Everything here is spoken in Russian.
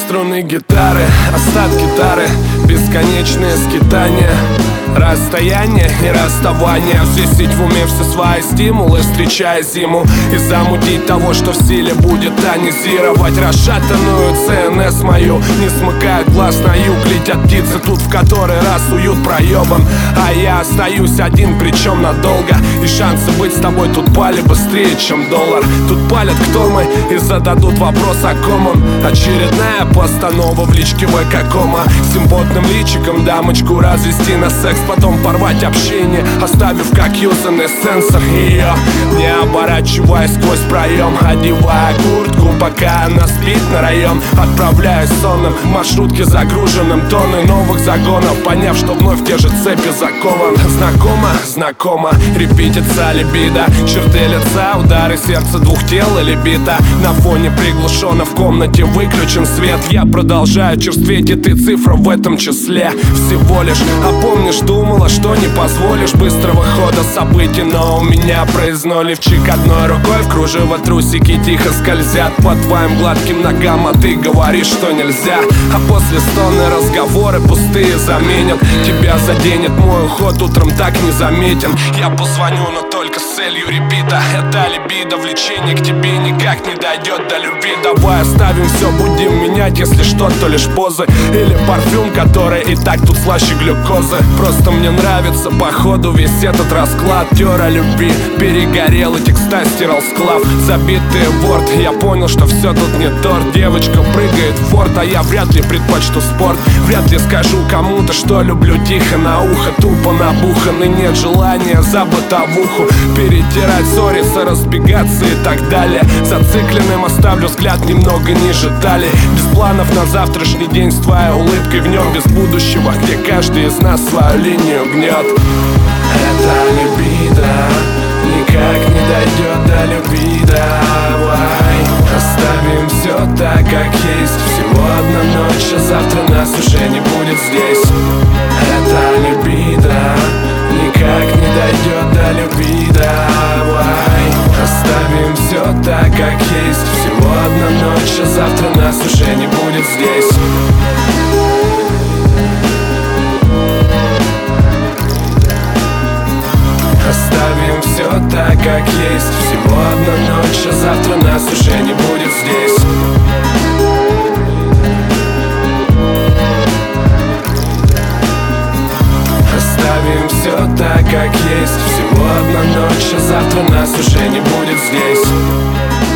струны гитары, остатки тары, бесконечные скитания, расстояние и расставание. Взвесить в уме все свои стимулы, встречая зиму, и замутить того, что в силе будет тонизировать расшатанную ЦНС мою. Не смыкают глаз на юг, летят птицы тут в который раз уют проебан, а я остаюсь один, причем надолго. И шансы быть с тобой тут пали быстрее, чем доллар. Тут палят, кто мы, и зададут вопрос, о ком он. Очередная постанова в личке ВК-кома. Симпотным личиком дамочку развести на секс, потом порвать общение, оставив как юзанный сенсор ее. Не оборачиваясь сквозь проем, одевая куртку, пока она спит на район. Отправляюсь сонным в маршрутке, загруженным тонной новых загонов, поняв, что вновь те же цепи закован. Знакомо, репетиция либидо, черты лица, удары сердца двух тел или бита. На фоне приглушенно в комнате выключен свет. Я продолжаю черстветь, и ты цифра в этом числе всего лишь. А помнишь, думала, что не позволишь быстрого хода событий, но у меня проездной лифчик одной рукой в кружево трусики тихо скользят по твоим гладким ногам, а ты говоришь, что нельзя. А после стоны разговоры пустые заменят. Тебя заденет мой уход, утром так не заметен. Я позвоню, но только с целью репита. Это либидо, влечение к тебе никак не дойдет до любви. Давай оставим все, будем менять, если что, то лишь позы или парфюм, который и так тут слаще глюкозы. Просто мне нравится походу весь этот расклад. Тера любви перегорел, и текста стирал склав. Забитый ворд, я понял, что все тут не торт. Девочка прыгает в форт, а я вряд ли предпочту спорт. Вряд ли скажу кому-то, что люблю тихо на ухо. Тупо набухан, и нет желания за бытовуху перетирать, ссориться, разбегаться и так далее. Зацикленным оставлю взгляд немного ниже талии. Без планов на завтрашний день, с твоей улыбкой в нем. Без будущего, где каждый из нас свою линию гнет. Это либидо никак не дойдет до любви. Давай оставим все так, как есть. Всего одна ночь, а завтра нас уже не будет здесь. Это либидо никак не дойдет до любви. Давай оставим все так, как есть. Всего одна ночь, а завтра нас уже не будет здесь. Оставим все так, как есть. Всего одна ночь, а завтра нас уже не будет здесь. Оставим все так, как есть. Всего одна ночь, а завтра нас уже не будет здесь.